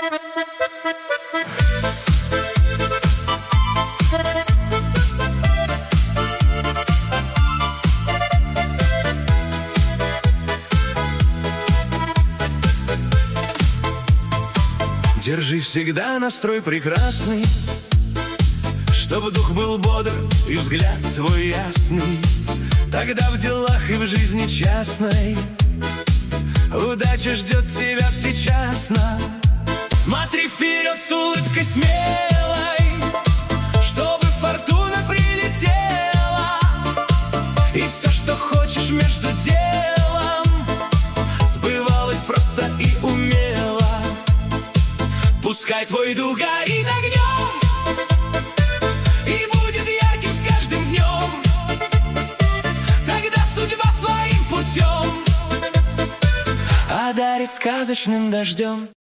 Держи всегда настрой прекрасный, чтобы дух был бодр и взгляд твой ясный. Тогда в делах и в жизни частной удача ждет тебя всечасно. Смотри вперед с улыбкой смелой, чтобы фортуна прилетела, и все, что хочешь между делом, сбывалось просто и умело. Пускай твой дух горит огнем и будет ярким с каждым днем. Тогда судьба своим путем одарит сказочным дождем.